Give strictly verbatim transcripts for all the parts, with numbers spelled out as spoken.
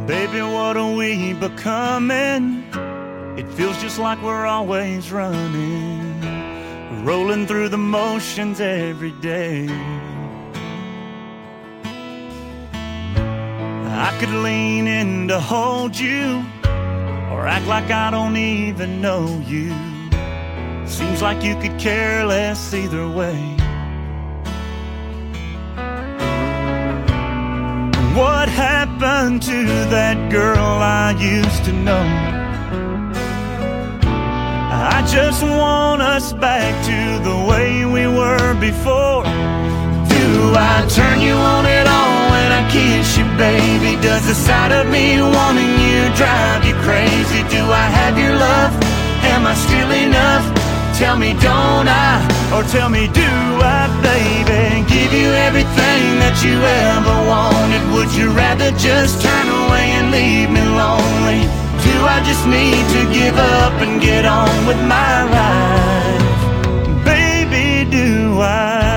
Baby, what are we becoming? It feels just like we're always running, rolling through the motions every day. I could lean in to hold you, or act like I don't even know you. Seems like you could care less either way. What happened to that girl I used to know? I just want us back to the way we were before. Do I turn you on at all when I kiss you, baby? Does the sight of me wanting you drive you crazy? Do I have your love? Am I still enough? Tell me, don't I? Or tell me, do I, baby? Give you everything that you ever wanted. Would you rather just turn away and leave me lonely? Do I just need to give up and get on with my life? Baby, do I?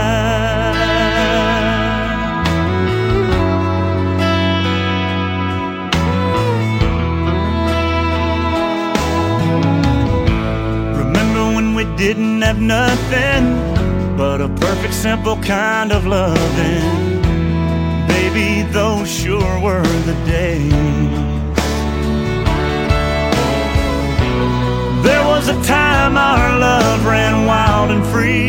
Didn't have nothing but a perfect, simple kind of loving. Baby, those sure were the days. There was a time our love ran wild and free,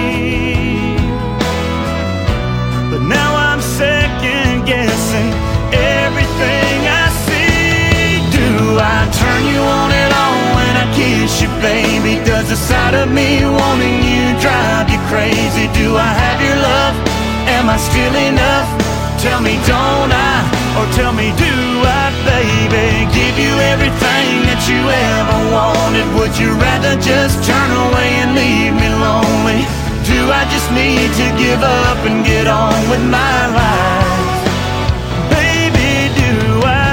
but now I'm second guessing everything I see. Do I turn you on at all when I kiss you, baby? Does the sight of me wanting you drive you crazy? Do I have your love? Am I still enough? Tell me, don't I? Or tell me, do I, baby? Give you everything that you ever wanted. Would you rather just turn away and leave me lonely? Do I just need to give up and get on with my life? Baby, do I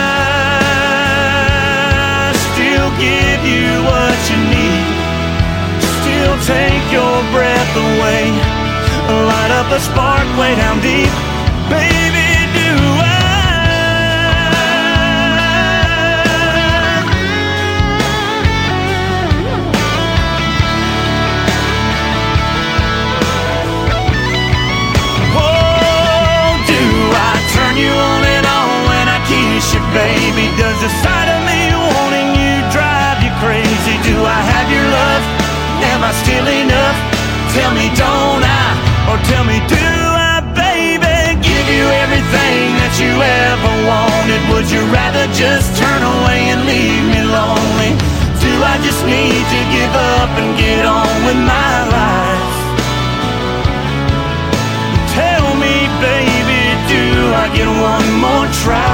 still give you what you need? Still take your breath away, light up a spark way down deep. Baby, do I? Oh, do I turn you on and on when I kiss you, baby? Does the sight of me wanting you drive you crazy? Do I have your love? Am I still enough? Tell me, don't I? Or tell me, do I, baby? Give you everything that you ever wanted. Would you rather just turn away and leave me lonely? Do I just need to give up and get on with my life? Tell me, baby, do I get one more try?